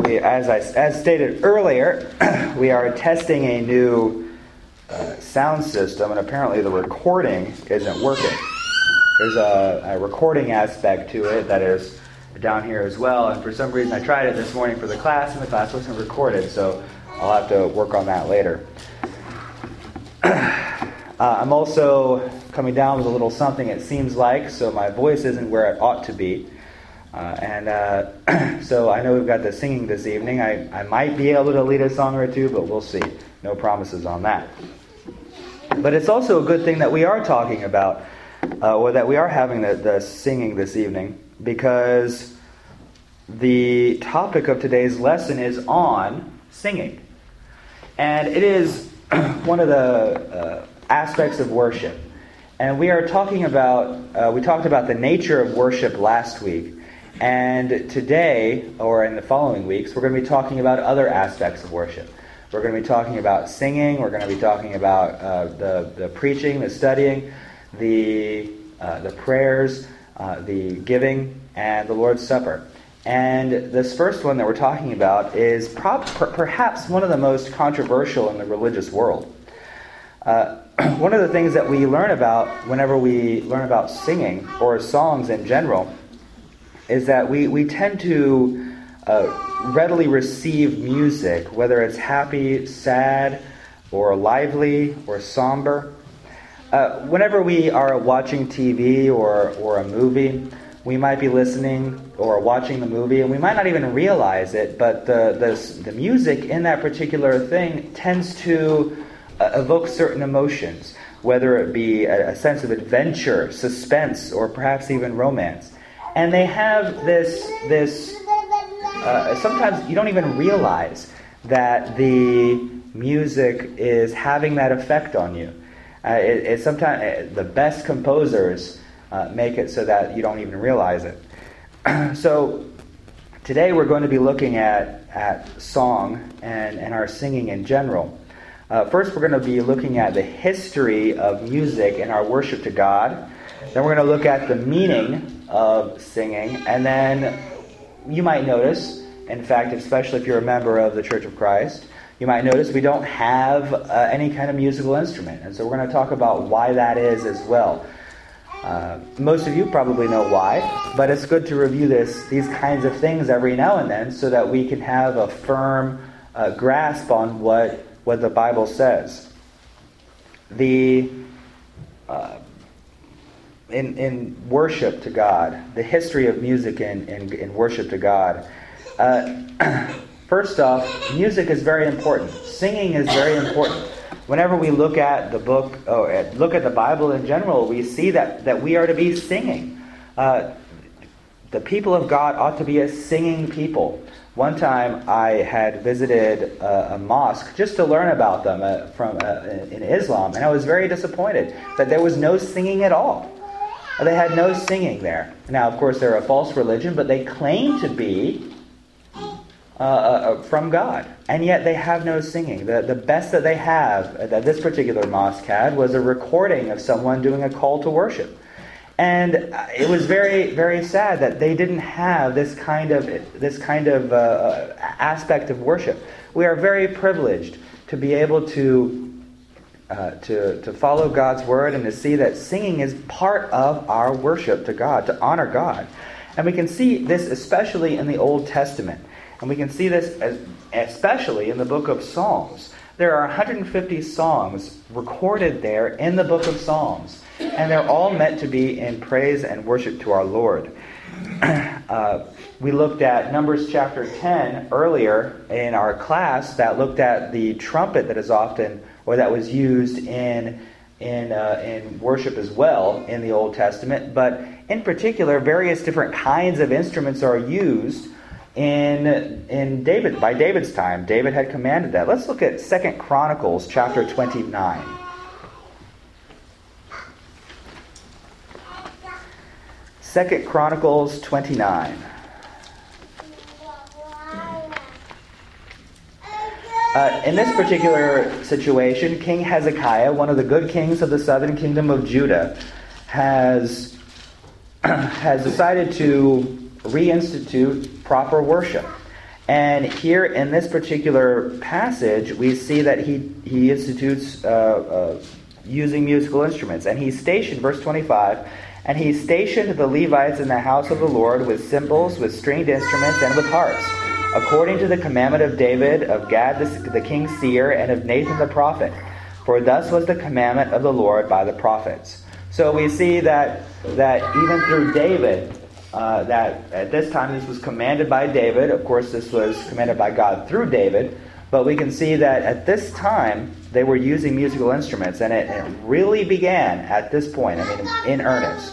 As stated earlier, we are testing a new sound system, and apparently the recording isn't working. There's a recording aspect to it that is down here as well, and for some reason I tried it this morning for the class, and the class wasn't recorded, so I'll have to work on that later. I'm also coming down with a little something, it seems like, so my voice isn't where it ought to be. So I know we've got the singing this evening. I might be able to lead a song or two, but we'll see. No promises on that. But it's also a good thing that we are talking about, or that we are having the singing this evening, because the topic of today's lesson is on singing. And it is one of the aspects of worship. And we are talking about, we talked about the nature of worship last week. And today, or in the following weeks, we're going to be talking about other aspects of worship. We're going to be talking about singing. We're going to be talking about the preaching, the studying, the prayers, the giving, and the Lord's Supper. And this first one that we're talking about is perhaps one of the most controversial in the religious world. One of the things that we learn about whenever we learn about singing, or songs in general, is that we tend to readily receive music, whether it's happy, sad, or lively, or somber. Whenever we are watching TV or a movie, we might be listening or watching the movie, and we might not even realize it, but the music in that particular thing tends to evoke certain emotions, whether it be a sense of adventure, suspense, or perhaps even romance. And they have this sometimes you don't even realize that the music is having that effect on you. It's sometimes the best composers make it so that you don't even realize it. So today we're going to be looking at song and our singing in general. First we're going to be looking at the history of music and our worship to God. Then we're going to look at the meaning of singing, and then you might notice, in fact, especially if you're a member of the Church of Christ, you might notice we don't have any kind of musical instrument, and so we're going to talk about why that is as well. Most of you probably know why, but it's good to review these kinds of things every now and then so that we can have a firm grasp on what the Bible says. In worship to God, the history of music in worship to God. First off, music is very important. Singing is very important. Whenever we look at the book, or look at the Bible in general, we see that we are to be singing. The people of God ought to be a singing people. One time I had visited a mosque just to learn about them in Islam, and I was very disappointed that there was no singing at all. They had no singing there. Now, of course, they're a false religion, but they claim to be from God. And yet they have no singing. The best that they have, that this particular mosque had, was a recording of someone doing a call to worship. And it was very, very sad that they didn't have this kind of aspect of worship. We are very privileged to be able to follow God's word and to see that singing is part of our worship to God, to honor God. And we can see this especially in the Old Testament. And we can see this especially in the book of Psalms. There are 150 songs recorded there in the book of Psalms. And they're all meant to be in praise and worship to our Lord. We looked at Numbers chapter 10 earlier in our class that looked at the trumpet that is often, or that was used in worship as well in the Old Testament. But in particular, various different kinds of instruments are used by David's time. David had commanded that. Let's look at 2 Chronicles chapter 29. 2 Chronicles 29. In this particular situation, King Hezekiah, one of the good kings of the southern kingdom of Judah, has decided to reinstitute proper worship. And here in this particular passage, we see that he institutes using musical instruments. And he stationed, verse 25, and he stationed the Levites in the house of the Lord with cymbals, with stringed instruments, and with harps, according to the commandment of David, of Gad the king's seer, and of Nathan the prophet. For thus was the commandment of the Lord by the prophets. So we see that even through David, that at this time this was commanded by David. Of course, this was commanded by God through David. But we can see that at this time, they were using musical instruments. And it really began at this point, in earnest.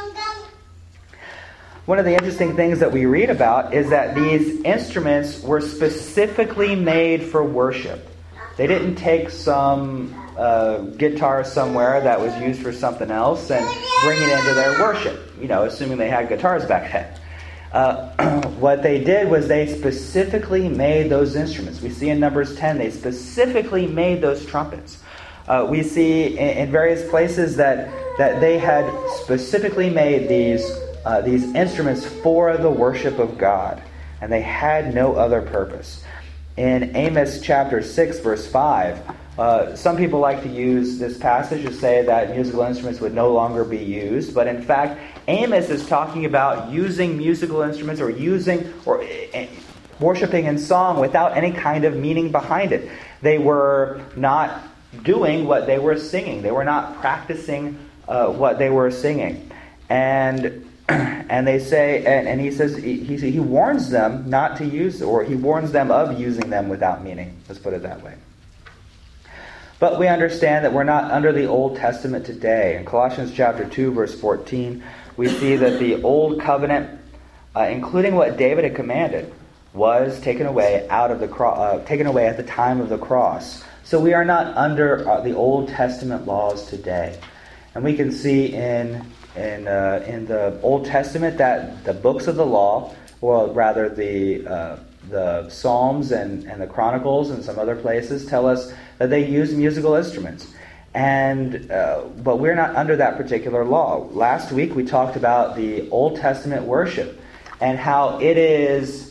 One of the interesting things that we read about is that these instruments were specifically made for worship. They didn't take some guitar somewhere that was used for something else and bring it into their worship, assuming they had guitars back then. What they did was they specifically made those instruments. We see in Numbers 10, they specifically made those trumpets. We see in various places that they had specifically made these instruments for the worship of God, and they had no other purpose. In Amos chapter 6, verse 5, some people like to use this passage to say that musical instruments would no longer be used, but in fact, Amos is talking about using musical instruments or worshiping in song without any kind of meaning behind it. They were not doing what they were singing. They were not practicing what they were singing. And they say, and he says, he warns them not to use, or he warns them of using them without meaning. Let's put it that way. But we understand that we're not under the Old Testament today. In Colossians chapter 2, verse 14, we see that the Old Covenant, including what David had commanded, was taken away taken away at the time of the cross. So we are not under the Old Testament laws today. And we can see in the Old Testament that the books of the law, or rather the Psalms and the Chronicles and some other places, tell us that they use musical instruments. But we're not under that particular law. Last week we talked about the Old Testament worship and how it is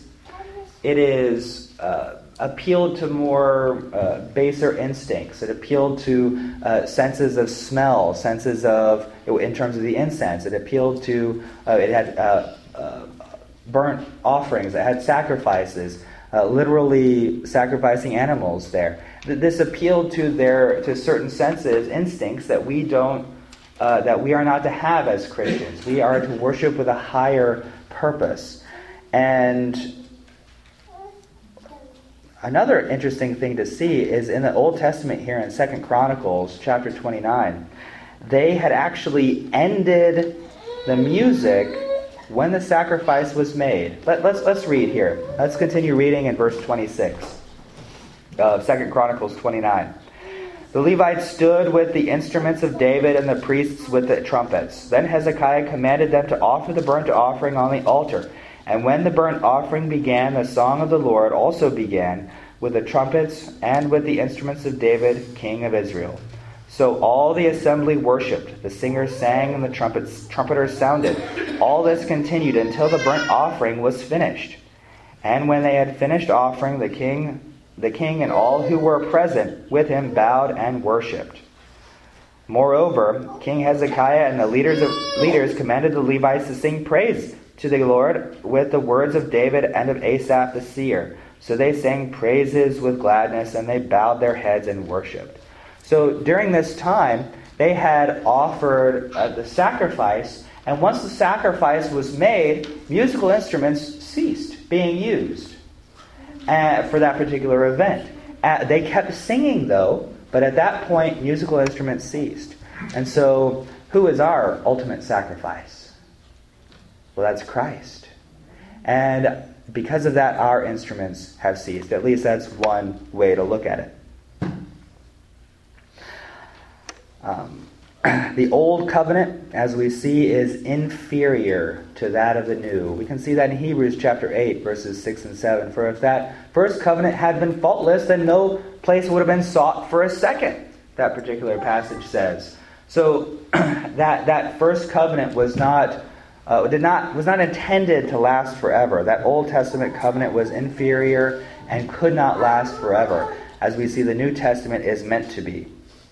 appealed to more baser instincts. It appealed to senses of smell, senses of, in terms of the incense. It appealed to, it had burnt offerings. It had sacrifices, literally sacrificing animals there. This appealed to certain senses, instincts that we are not to have as Christians. We are to worship with a higher purpose. And another interesting thing to see is in the Old Testament here in 2 Chronicles chapter 29, they had actually ended the music when the sacrifice was made. Let's read here. Let's continue reading in verse 26 of 2 Chronicles 29. The Levites stood with the instruments of David and the priests with the trumpets. Then Hezekiah commanded them to offer the burnt offering on the altar. And when the burnt offering began, the song of the Lord also began with the trumpets and with the instruments of David, king of Israel. So all the assembly worshipped. The singers sang and the trumpeters sounded. All this continued until the burnt offering was finished. And when they had finished offering, the king and all who were present with him bowed and worshipped. Moreover, King Hezekiah and the leaders commanded the Levites to sing praise to the Lord with the words of David and of Asaph the seer. So they sang praises with gladness, and they bowed their heads and worshipped. So during this time, they had offered the sacrifice, and once the sacrifice was made, musical instruments ceased being used for that particular event. They kept singing, though, but at that point, musical instruments ceased. And so, who is our ultimate sacrifice? Well, that's Christ. And because of that, our instruments have ceased. At least that's one way to look at it. The old covenant, as we see, is inferior to that of the new. We can see that in Hebrews chapter 8, verses 6 and 7. For if that first covenant had been faultless, then no place would have been sought for a second, that particular passage says. So that first covenant was not was not intended to last forever. That Old Testament covenant was inferior and could not last forever, as we see the New Testament is meant to be.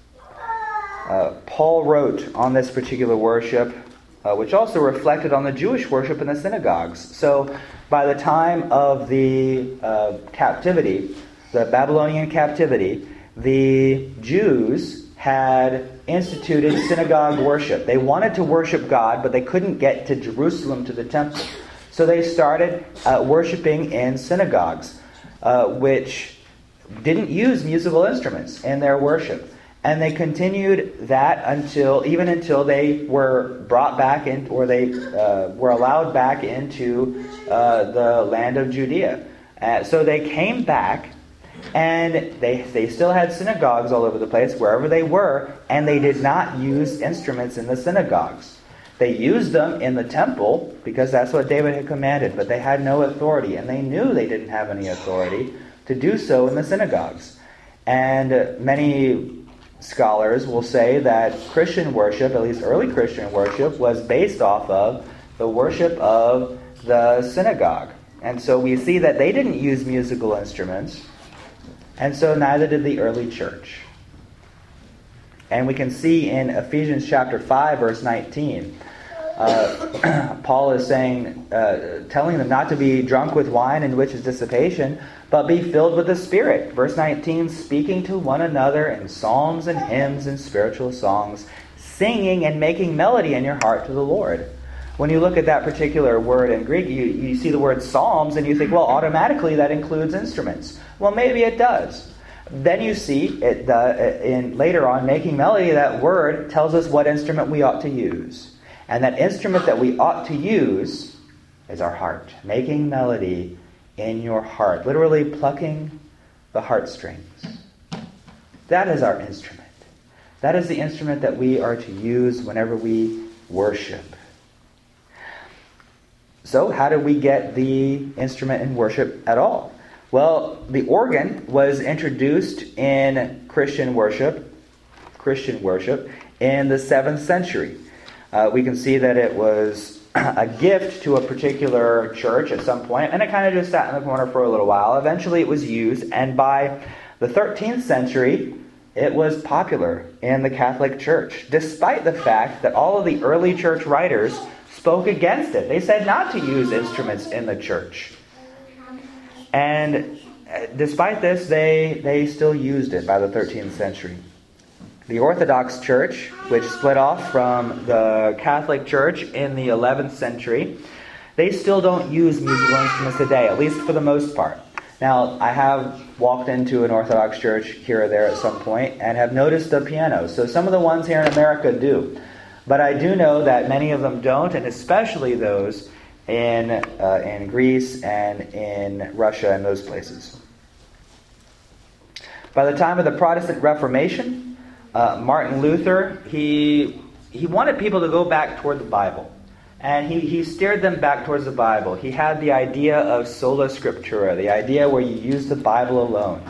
Paul wrote on this particular worship, which also reflected on the Jewish worship in the synagogues. So by the time of the captivity, the Babylonian captivity, the Jews had instituted synagogue worship. They wanted to worship God, but they couldn't get to Jerusalem to the temple. So they started worshiping in synagogues, which didn't use musical instruments in their worship. And they continued that until they were brought back in, or they were allowed back into the land of Judea. So they came back, and they still had synagogues all over the place, wherever they were, and they did not use instruments in the synagogues. They used them in the temple, because that's what David had commanded, but they had no authority, and they knew they didn't have any authority to do so in the synagogues. And many scholars will say that Christian worship, at least early Christian worship, was based off of the worship of the synagogue. And so we see that they didn't use musical instruments, and so neither did the early church. And we can see in Ephesians chapter 5, verse 19, Paul is saying, telling them not to be drunk with wine, in which is dissipation, but be filled with the Spirit. Verse 19, speaking to one another in psalms and hymns and spiritual songs, singing and making melody in your heart to the Lord. When you look at that particular word in Greek, you see the word psalms, and you think, well, automatically that includes instruments. Well, maybe it does. Then you see it later on, making melody, that word tells us what instrument we ought to use. And that instrument that we ought to use is our heart. Making melody in your heart. Literally plucking the heartstrings. That is our instrument. That is the instrument that we are to use whenever we worship. So how do we get the instrument in worship at all? Well, the organ was introduced in Christian worship in the 7th century. We can see that it was a gift to a particular church at some point, and it kind of just sat in the corner for a little while. Eventually it was used, and by the 13th century, it was popular in the Catholic Church, despite the fact that all of the early church writers spoke against it. They said not to use instruments in the church. And despite this, they still used it by the 13th century. The Orthodox Church, which split off from the Catholic Church in the 11th century, they still don't use musical instruments today, at least for the most part. Now, I have walked into an Orthodox church here or there at some point and have noticed the piano. So some of the ones here in America do. But I do know that many of them don't, and especially those in Greece and in Russia and those places. By the time of the Protestant Reformation, Martin Luther, he wanted people to go back toward the Bible. And he steered them back towards the Bible. He had the idea of sola scriptura, the idea where you use the Bible alone.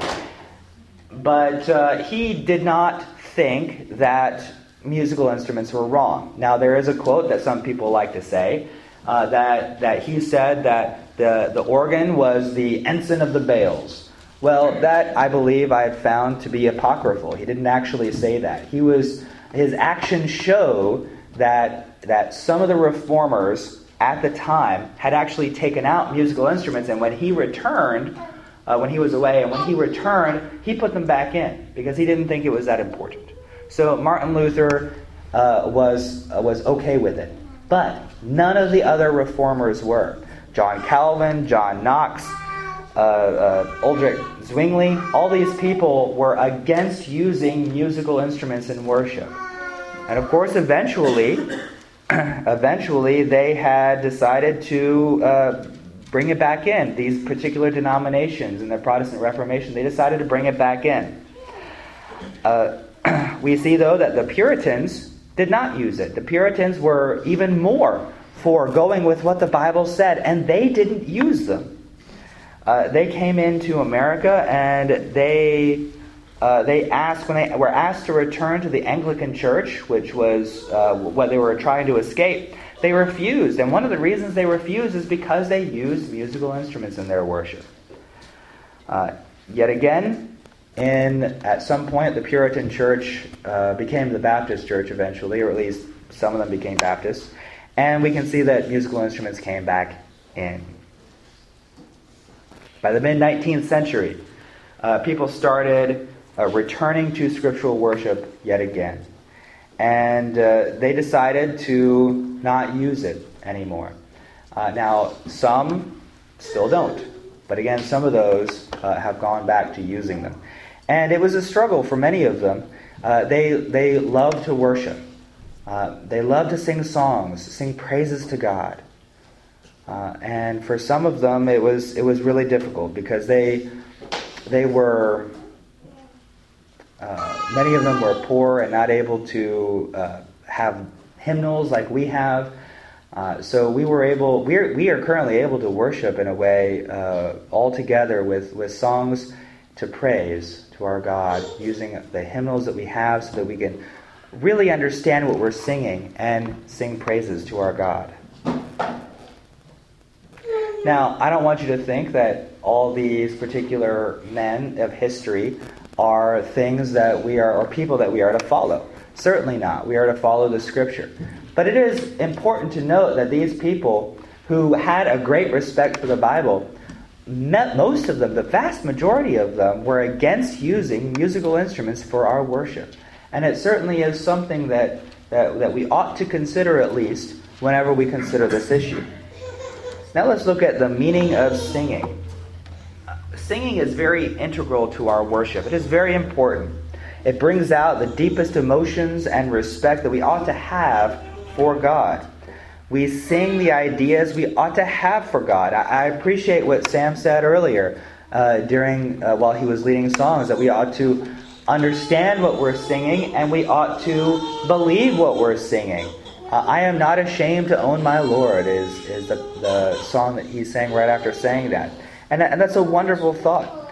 But he did not think that musical instruments were wrong. Now, there is a quote that some people like to say, that he said that the organ was the ensign of the Baals. Well, that, I believe, I have found to be apocryphal. He didn't actually say that. His actions show that some of the reformers at the time had actually taken out musical instruments, and when he returned, when he was away, and when he returned, he put them back in, because he didn't think it was that important. So Martin Luther was okay with it. But none of the other reformers were. John Calvin, John Knox, Ulrich Zwingli, all these people were against using musical instruments in worship. And of course, eventually they had decided to bring it back in. These particular denominations in the Protestant Reformation, they decided to bring it back in. We see, though, that the Puritans did not use it. The Puritans were even more for going with what the Bible said, and they didn't use them. They came into America, and they asked, when they were asked to return to the Anglican Church, which was what they were trying to escape, They refused. And one of the reasons they refused is because they used musical instruments in their worship. Yet again, at some point, the Puritan church became the Baptist church eventually, or at least some of them became Baptists. And we can see that musical instruments came back in. By the mid-19th century, people started returning to scriptural worship yet again. And they decided to not use it anymore. Now, some still don't. But again, some of those have gone back to using them. And it was a struggle for many of them. They loved to worship. They loved to sing songs, sing praises to God. And for some of them, it was really difficult because they were... many of them were poor and not able to have hymnals like we have. So we are currently able to worship in a way all together with songs to praise to our God, using the hymnals that we have so that we can really understand what we're singing and sing praises to our God. Now, I don't want you to think that all these particular men of history are things that we are, or people that we are to follow. Certainly not. We are to follow the Scripture. But it is important to note that these people who had a great respect for the Bible, most of them, the vast majority of them, were against using musical instruments for our worship. And it certainly is something that we ought to consider at least whenever we consider this issue. Now let's look at the meaning of singing. Singing is very integral to our worship. It is very important. It brings out the deepest emotions and respect that we ought to have for God. We sing the ideas we ought to have for God. I appreciate what Sam said earlier while he was leading songs, that we ought to understand what we're singing and we ought to believe what we're singing. I am not ashamed to own my Lord is the song that he sang right after saying that. And that's a wonderful thought.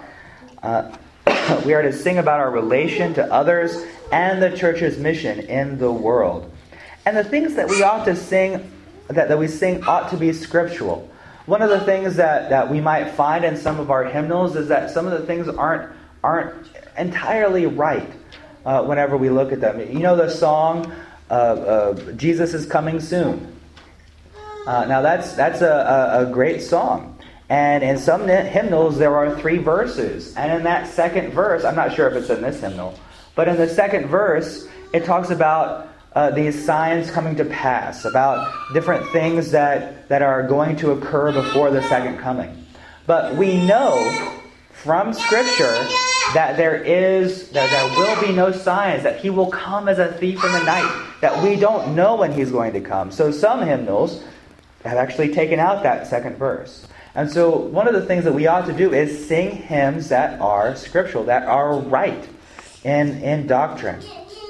We are to sing about our relation to others and the church's mission in the world. And the things that we ought to sing, that we sing, ought to be scriptural. One of the things that we might find in some of our hymnals is that some of the things aren't entirely right whenever we look at them. You know the song, Jesus is Coming Soon. Now that's a great song. And in some hymnals there are 3 verses. And in that second verse, I'm not sure if it's in this hymnal, but in the second verse, it talks about these signs coming to pass, about different things that are going to occur before the second coming. But we know from Scripture that there will be no signs, that he will come as a thief in the night, that we don't know when he's going to come. So some hymnals have actually taken out that second verse. And so one of the things that we ought to do is sing hymns that are scriptural, that are right in doctrine.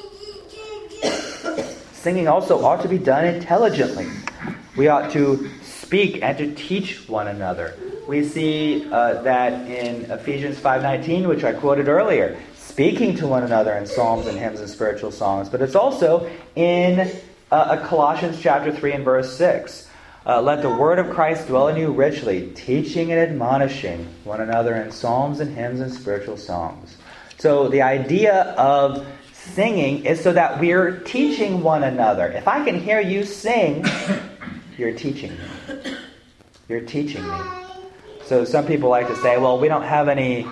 Singing also ought to be done intelligently. We ought to speak and to teach one another. We see that in Ephesians 5:19, which I quoted earlier, speaking to one another in psalms and hymns and spiritual songs. But it's also in Colossians chapter 3 and verse 6. Let the word of Christ dwell in you richly, teaching and admonishing one another in psalms and hymns and spiritual songs. So the idea of singing is so that we're teaching one another. If I can hear you sing, you're teaching me. You're teaching me. So some people like to say, well, we don't have any,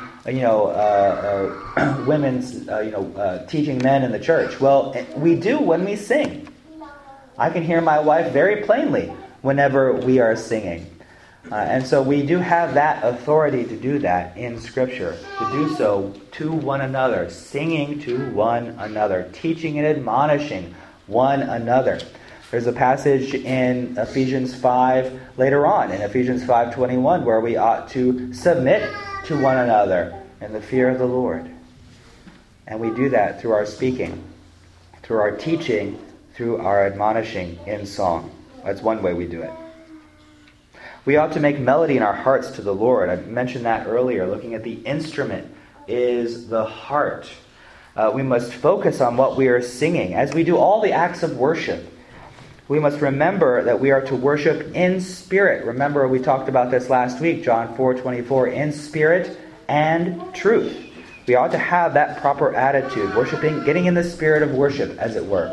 women's, teaching men in the church. Well, we do when we sing. I can hear my wife very plainly whenever we are singing. And so we do have that authority to do that in Scripture, to do so to one another, singing to one another, teaching and admonishing one another. There's a passage in Ephesians 5 later on, in Ephesians 5:21, where we ought to submit to one another in the fear of the Lord. And we do that through our speaking, through our teaching, through our admonishing in song. That's one way we do it. We ought to make melody in our hearts to the Lord. I mentioned that earlier. Looking at the instrument is the heart. We must focus on what we are singing. As we do all the acts of worship, We must remember that we are to worship in spirit. Remember, we talked about this last week, John 4:24, in spirit and truth. We ought to have that proper attitude, worshiping, getting in the spirit of worship, as it were.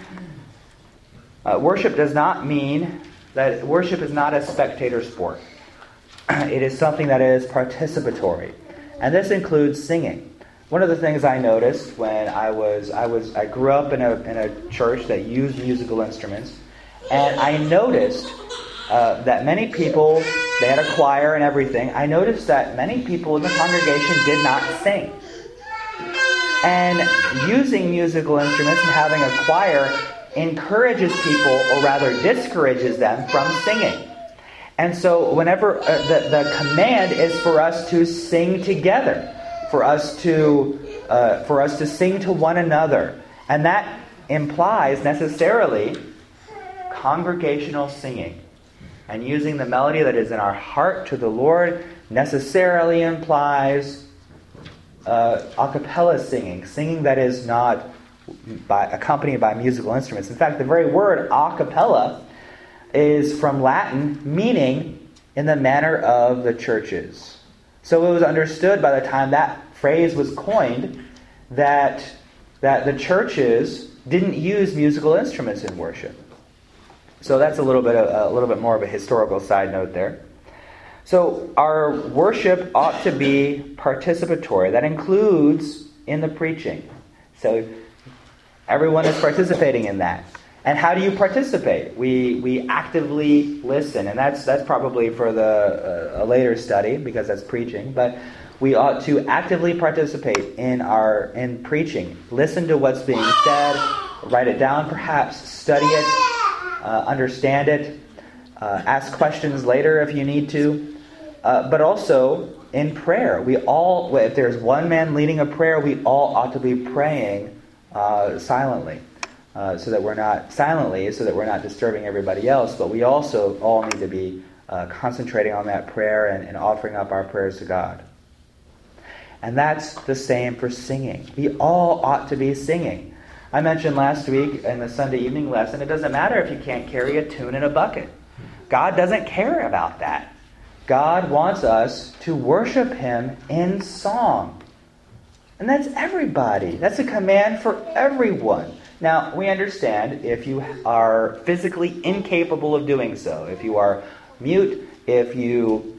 Worship does not mean that worship is not a spectator sport. It is something that is participatory. And this includes singing. One of the things I noticed when I grew up in a church that used musical instruments, and I noticed that many people, they had a choir and everything. I noticed that many people in the congregation did not sing. And using musical instruments and having a choir encourages people, or rather discourages them from singing. And so whenever the command is for us to sing together, for us to sing to one another, and that implies necessarily congregational singing. And using the melody that is in our heart to the Lord necessarily implies a cappella singing that is not accompanied by musical instruments. In fact, the very word a cappella is from Latin, meaning in the manner of the churches. So it was understood by the time that phrase was coined that the churches didn't use musical instruments in worship. So that's a little bit more of a historical side note there. So our worship ought to be participatory. That includes in the preaching. So everyone is participating in that. And how do you participate? We actively listen, and that's probably for a later study because that's preaching. But we ought to actively participate in preaching. Listen to what's being said, write it down, perhaps study it, understand it, ask questions later if you need to. But also in prayer, if there's one man leading a prayer, we all ought to be praying silently. So that we're not disturbing everybody else, but we also all need to be concentrating on that prayer and offering up our prayers to God. And that's the same for singing. We all ought to be singing. I mentioned last week in the Sunday evening lesson, it doesn't matter if you can't carry a tune in a bucket. God doesn't care about that. God wants us to worship Him in song. And that's everybody. That's a command for everyone. Now, we understand if you are physically incapable of doing so, if you are mute, if you've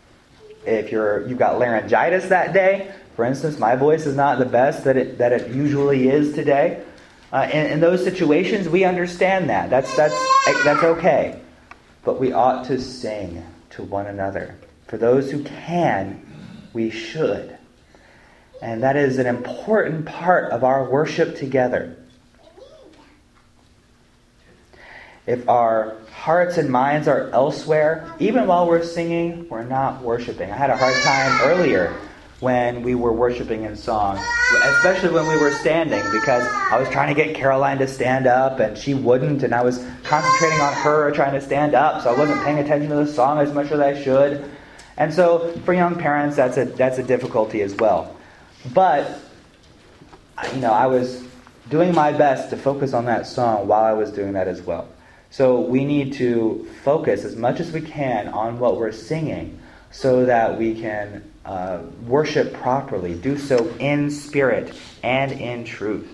got laryngitis that day, for instance, my voice is not the best that it usually is today. In those situations, we understand that. That's okay. But we ought to sing to one another. For those who can, we should. And that is an important part of our worship together. If our hearts and minds are elsewhere, even while we're singing, we're not worshiping. I had a hard time earlier when we were worshiping in song, especially when we were standing, because I was trying to get Caroline to stand up and she wouldn't, and I was concentrating on her trying to stand up, so I wasn't paying attention to the song as much as I should. And so for young parents, that's a difficulty as well. But I was doing my best to focus on that song while I was doing that as well. So we need to focus as much as we can on what we're singing so that we can worship properly, do so in spirit and in truth.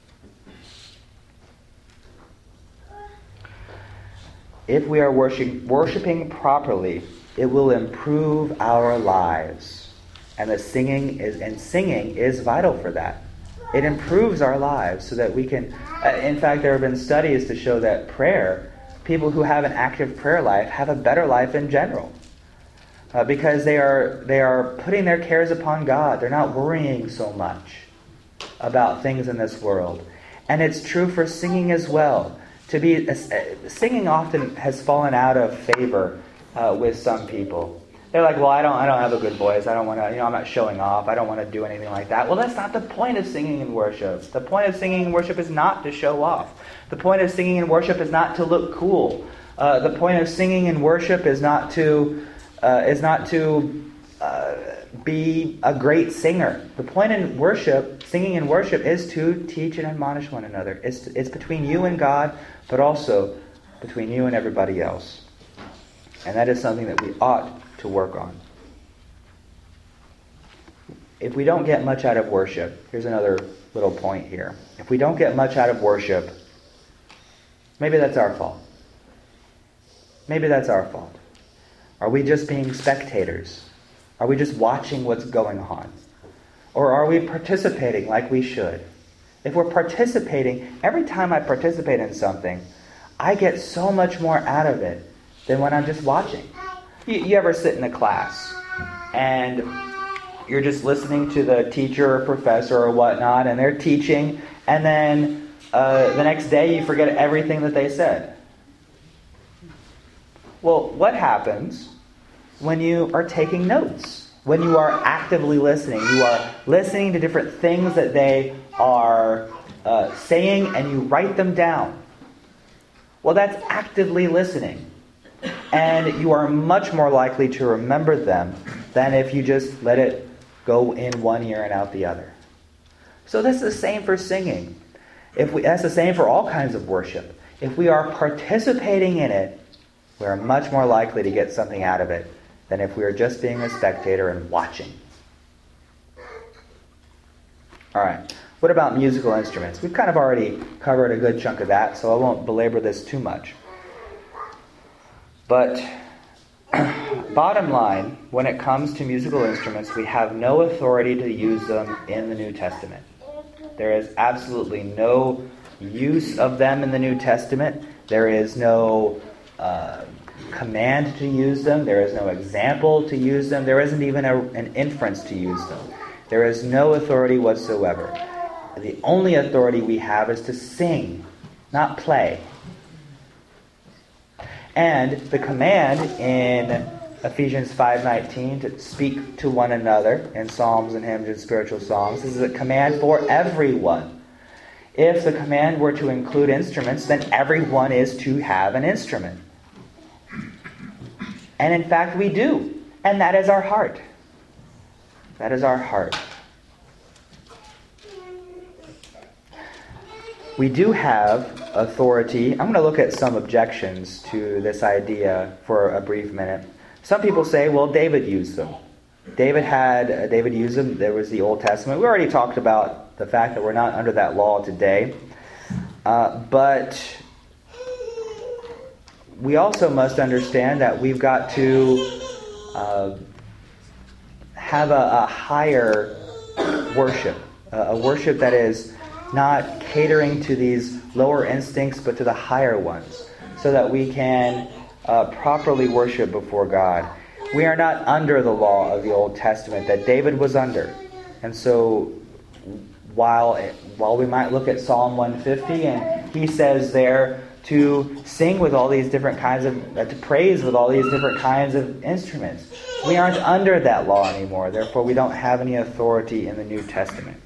If we are worshiping properly, it will improve our lives. And singing is vital for that. It improves our lives so that we can... in fact, there have been studies to show that people who have an active prayer life have a better life in general. Because they are putting their cares upon God. They're not worrying so much about things in this world. And it's true for singing as well. Singing often has fallen out of favor with some people. They're like, well, I don't have a good voice. I don't want to, I'm not showing off. I don't want to do anything like that. Well, that's not the point of singing in worship. The point of singing in worship is not to show off. The point of singing in worship is not to look cool. The point of singing in worship is not to be a great singer. The point in worship, singing in worship, is to teach and admonish one another. It's between you and God, but also between you and everybody else. And that is something that we ought to work on. If we don't get much out of worship, here's another little point here. If we don't get much out of worship, maybe that's our fault. Maybe that's our fault. Are we just being spectators? Are we just watching what's going on? Or are we participating like we should? If we're participating, every time I participate in something, I get so much more out of it than when I'm just watching. You ever sit in a class and you're just listening to the teacher or professor or whatnot, and they're teaching, and then the next day you forget everything that they said? Well, what happens when you are taking notes? When you are actively listening, you are listening to different things that they are saying, and you write them down. Well, that's actively listening. And you are much more likely to remember them than if you just let it go in one ear and out the other. So that's the same for singing. That's the same for all kinds of worship. If we are participating in it, we are much more likely to get something out of it than if we are just being a spectator and watching. All right. What about musical instruments? We've kind of already covered a good chunk of that, so I won't belabor this too much. But bottom line, when it comes to musical instruments, we have no authority to use them in the New Testament. There is absolutely no use of them in the New Testament. There is no command to use them. There is no example to use them. There isn't even an inference to use them. There is no authority whatsoever. The only authority we have is to sing, not play. And the command in Ephesians 5:19 to speak to one another in psalms and hymns and spiritual songs is a command for everyone. If the command were to include instruments, then everyone is to have an instrument. And in fact, we do. And that is our heart. That is our heart. We do have authority. I'm going to look at some objections to this idea for a brief minute. Some people say, well, David used them. David used them. There was the Old Testament. We already talked about the fact that we're not under that law today. But we also must understand that we've got to have a higher worship. A worship that is not catering to these lower instincts, but to the higher ones, so that we can properly worship before God. We are not under the law of the Old Testament that David was under. And so while we might look at Psalm 150, and he says there to sing with all these different kinds of, to praise with all these different kinds of instruments. We aren't under that law anymore. Therefore, we don't have any authority in the New Testament.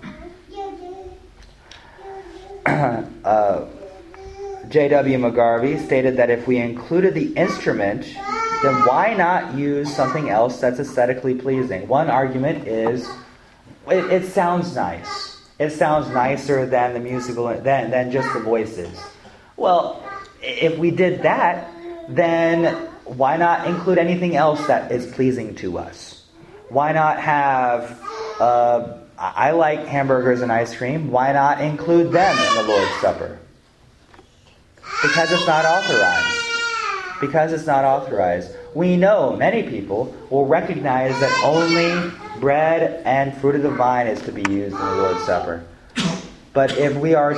J.W. McGarvey stated that if we included the instrument, then why not use something else that's aesthetically pleasing? One argument is it sounds nice. It sounds nicer than the musical than just the voices. Well, if we did that, then why not include anything else that is pleasing to us? Why not have I like hamburgers and ice cream. Why not include them in the Lord's Supper? Because it's not authorized. Because it's not authorized. We know many people will recognize that only bread and fruit of the vine is to be used in the Lord's Supper. But if we are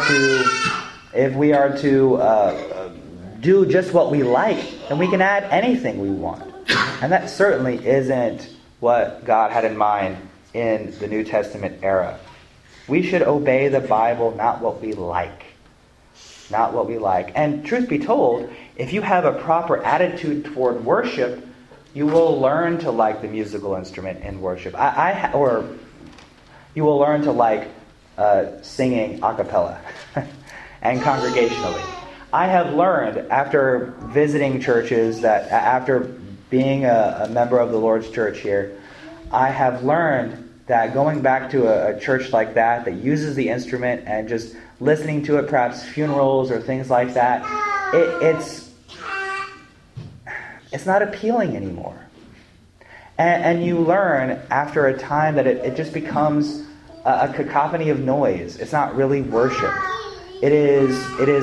to do just what we like, then we can add anything we want. And that certainly isn't what God had in mind in the New Testament era. We should obey the Bible, not what we like. Not what we like. And truth be told, if you have a proper attitude toward worship, you will learn to like the musical instrument in worship. Or you will learn to like singing a cappella and congregationally. I have learned after visiting churches, that after being a member of the Lord's Church here, I have learned that going back to a church like that uses the instrument and just listening to it, perhaps funerals or things like that, it's not appealing anymore. And you learn after a time that it just becomes a cacophony of noise. It's not really worship. It is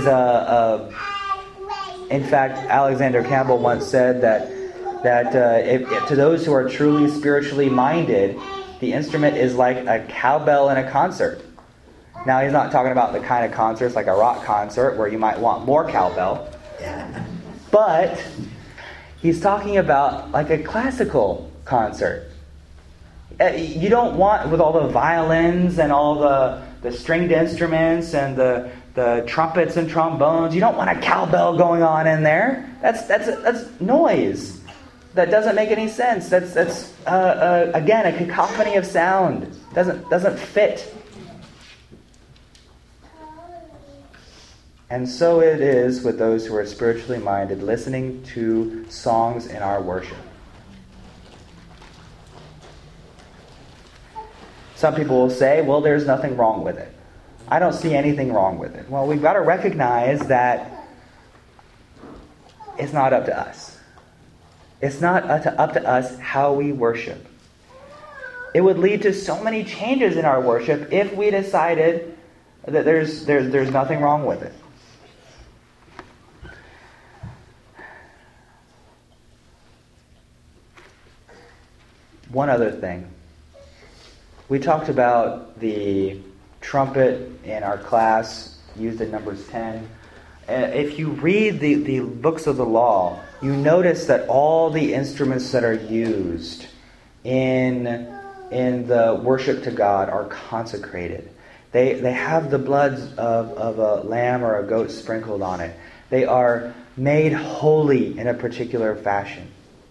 in fact, Alexander Campbell once said that if to those who are truly spiritually minded, the instrument is like a cowbell in a concert. Now, he's not talking about the kind of concerts like a rock concert where you might want more cowbell. But he's talking about like a classical concert. You don't want, with all the violins and all the stringed instruments and the trumpets and trombones, you don't want a cowbell going on in there. That's noise. That doesn't make any sense. That's again a cacophony of sound. Doesn't fit. And so it is with those who are spiritually minded, listening to songs in our worship. Some people will say, well, there's nothing wrong with it. I don't see anything wrong with it. Well, we've got to recognize that it's not up to us. It's not up to us how we worship. It would lead to so many changes in our worship if we decided that there's nothing wrong with it. One other thing. We talked about the trumpet in our class, used in Numbers 10. If you read the books of the law, you notice that all the instruments that are used in the worship to God are consecrated. They have the blood of a lamb or a goat sprinkled on it. They are made holy in a particular fashion.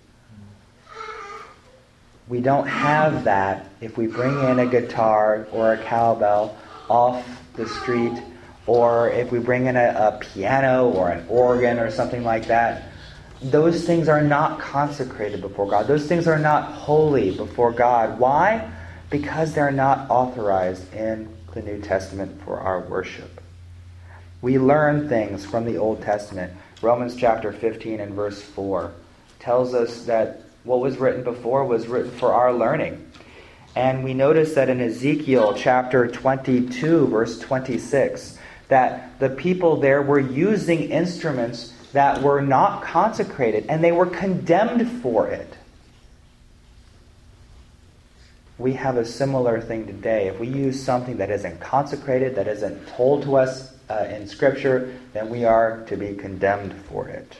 We don't have that if we bring in a guitar or a cowbell off the street, or if we bring in a piano or an organ or something like that. Those things are not consecrated before God. Those things are not holy before God. Why? Because they're not authorized in the New Testament for our worship. We learn things from the Old Testament. Romans chapter 15 and verse 4 tells us that what was written before was written for our learning. And we notice that in Ezekiel chapter 22, verse 26, that the people there were using instruments that were not consecrated, and they were condemned for it. We have a similar thing today. If we use something that isn't consecrated, that isn't told to us in Scripture, then we are to be condemned for it.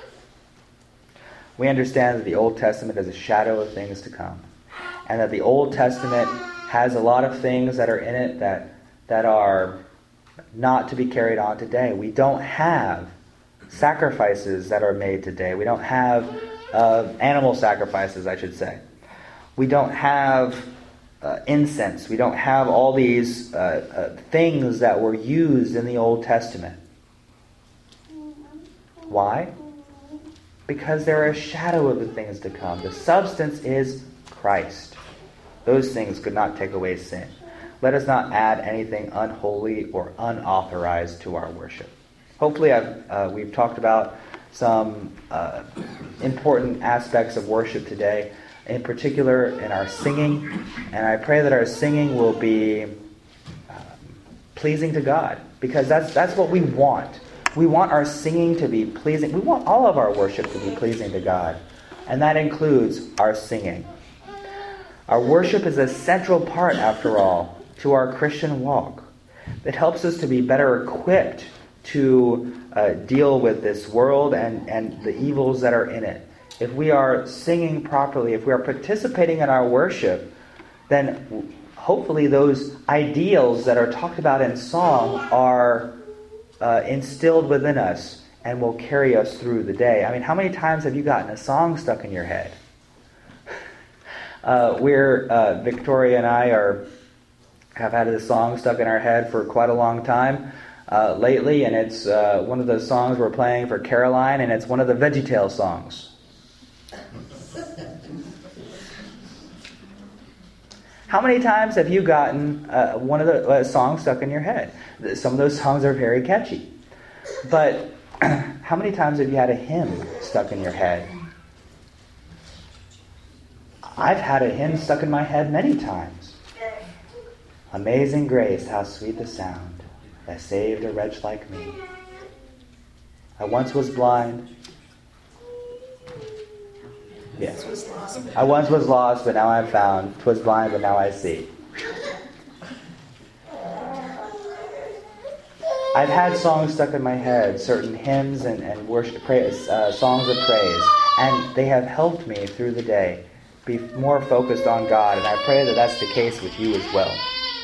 We understand that the Old Testament is a shadow of things to come, and that the Old Testament has a lot of things that are in it that are not to be carried on today. We don't have sacrifices that are made today. We don't have animal sacrifices, I should say. We don't have incense. We don't have all these things that were used in the Old Testament. Why? Because they're a shadow of the things to come. The substance is Christ. Those things could not take away sin. Let us not add anything unholy or unauthorized to our worship. Hopefully we've talked about some important aspects of worship today, in particular in our singing. And I pray that our singing will be pleasing to God, because that's what we want. We want our singing to be pleasing. We want all of our worship to be pleasing to God. And that includes our singing. Our worship is a central part, after all, to our Christian walk. It helps us to be better equipped to deal with this world and the evils that are in it. If we are singing properly, if we are participating in our worship, then hopefully those ideals that are talked about in song are instilled within us and will carry us through the day. I mean, how many times have you gotten a song stuck in your head? Victoria and I have had this song stuck in our head for quite a long time lately, and it's one of the songs we're playing for Caroline, and it's one of the VeggieTales songs. How many times have you gotten one of the songs stuck in your head? Some of those songs are very catchy. But how many times have you had a hymn stuck in your head? I've had a hymn stuck in my head many times. Amazing grace, how sweet the sound that saved a wretch like me. I once was blind. Yes. I once was lost, but now I'm found. 'Twas blind, but now I see. I've had songs stuck in my head, certain hymns and worship, songs of praise, and they have helped me through the day be more focused on God, and I pray that that's the case with you as well.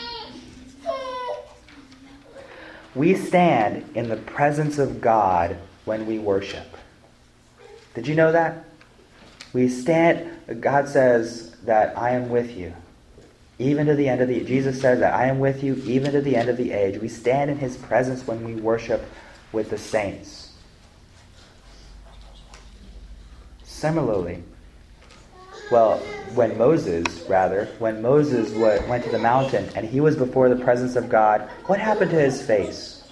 We stand in the presence of God when we worship. Did you know that? We stand, God says that I am with you, even to the end of the age. Jesus says that I am with you even to the end of the age. We stand in His presence when we worship with the saints. Similarly, when Moses went to the mountain and he was before the presence of God, what happened to his face?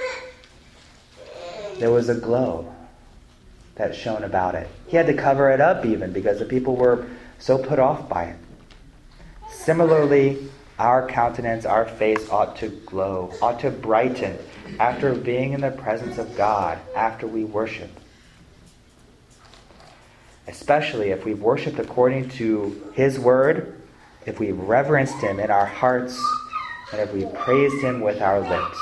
There was a glow that shone about it. He had to cover it up even because the people were so put off by it. Similarly, our countenance, our face ought to glow, ought to brighten after being in the presence of God, after we worship. Especially if we've worshipped according to His Word, if we've reverenced Him in our hearts, and if we've praised Him with our lips.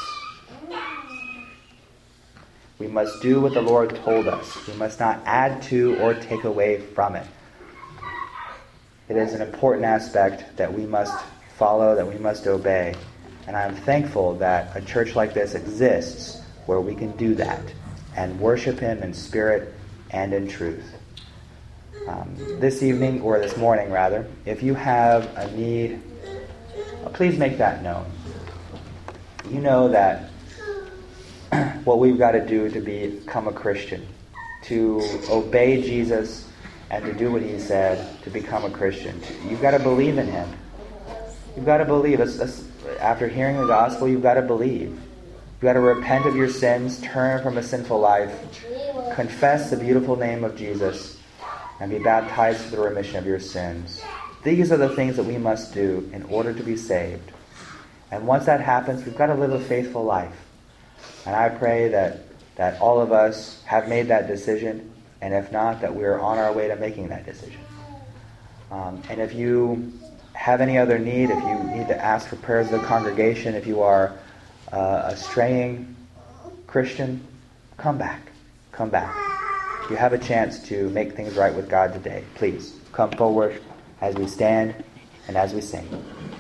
We must do what the Lord told us. We must not add to or take away from it. It is an important aspect that we must follow, that we must obey. And I'm thankful that a church like this exists where we can do that and worship Him in spirit and in truth. This evening, or this morning rather, if you have a need, please make that known. You know that what we've got to do to become a Christian, to obey Jesus and to do what He said, to become a Christian. You've got to believe in Him. You've got to believe. After hearing the gospel, you've got to believe. You've got to repent of your sins, turn from a sinful life, confess the beautiful name of Jesus, and be baptized for the remission of your sins. These are the things that we must do in order to be saved. And once that happens, we've got to live a faithful life. And I pray that all of us have made that decision, and if not, that we're on our way to making that decision. And if you have any other need, if you need to ask for prayers of the congregation, if you are a straying Christian, come back. Come back. You have a chance to make things right with God today. Please come forward as we stand and as we sing.